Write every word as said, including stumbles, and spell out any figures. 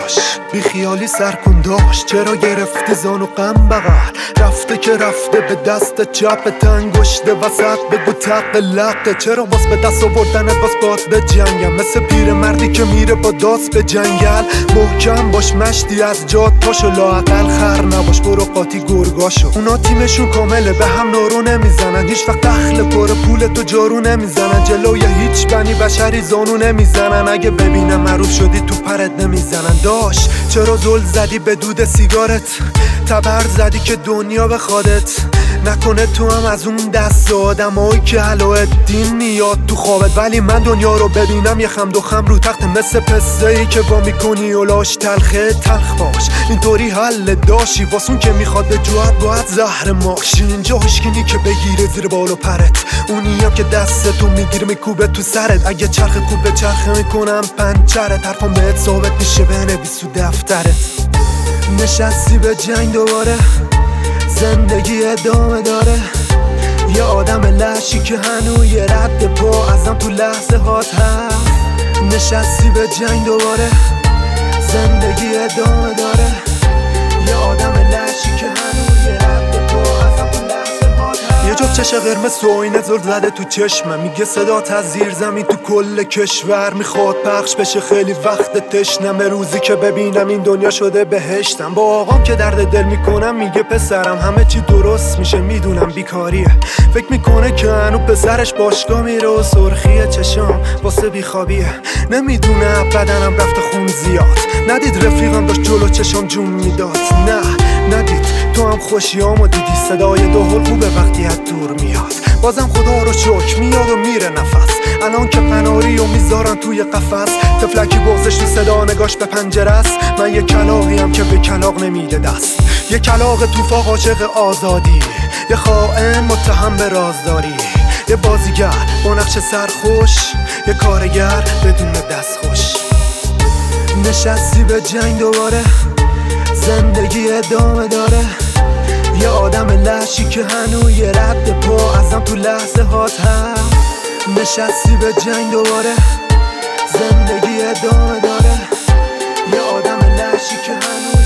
باش، بی خیالی سر کن داشت. چرا گرفتی زانو غم بغل؟ رفته که رفته به دست چپ انگشت وسط بگو تق لقه. چرا باز به دست آوردنت باز باد به جنگم؟ مثل پیر مردی که میره با داس به جنگل. محکم باش مشتی از جات پاشو، لااقل خر نباش برو قاطی گرگاشو. اونا تیمشون کامله به هم نارو نمیزنن، هیچ وقت دخل پر پول تو جارو نمیزنن. جلوی هیچ بنی بشری زانو نمیزنن، اگه ببینم معروف شدی تو پرت نمیزنن. داش چرا زل زدی به دود سیگارت؟ تبر زدی که دنیا بخوادت. نکنه تو هم از اون دست آدمایی که علاء دین میاد تو خوابت. ولی من دنیا رو ببینم یه خم دو خم رو تخت، مثل پسته ای که با میکنی اولاش تلخه. تلخ باش اینطوری حل داشی واسون که میخواد به جوات باید زهر ماشی. اینجا هشگینی که بگیره زیر بال و پرت، اونی هم که دست تو میگیره میکوبه تو سرت. اگه چرخ کوب به چرخه میکنم پنچرت، حرفام بهت ثابت میشه بنویس تو دفترت. نشستی به جنگ دوباره، زندگی ادامه داره. یه آدم لشی که هنو یه رد پا ازم تو لحظه هات هست. نشستی به جنگ دوباره، زندگی ادامه داره. یه آدم لشی که هنو یه رد پا ازم تو لحظه هات هست. یه جفت چش قرمز سوینه زل زده تو چشمم، میگه صدات از زیر زمین تو کل کشور میخواد پخش بشه. خیلی وقت تشنمه، روزی که ببینم این دنیا شده بهشتم. با آقام که درد دل میکنم میگه پسرم همه چی درست میشه، میدونم بیکاریه. فکر میکنه که هنو پسرش باشگاه میره و سرخی چشام واسه بیخوابیه. نمیدونه بدنم رفته خون زیاد، ندید رفیقم داشت جلو چشام جون میداد. نه ندید تو هم خوشیامو دیدی، صدای دهل خوبه وقتی از دور میاد. بازم خدا رو شکر میاد و میره نفس. الان که قناری و میذارن توی قفس، تفلکی بغزش تو صدا نگاش به پنجره است. من یه کلاغی هم که به کلاغ نمیده دست، یه کلاغ توفاق عاشق آزادی، یه خائن متهم به رازداری، یه بازیگر با نقش سرخوش، یه کارگر بدون دست خوش. نشستی به جنگ دوباره، زندگی ادامه داره. یه آدم لشی که هنو یه رد پا ازم تو لحظه هات هست. نشستی به جنگ دوباره، زندگی ادامه داره. یه آدم لشی که هنو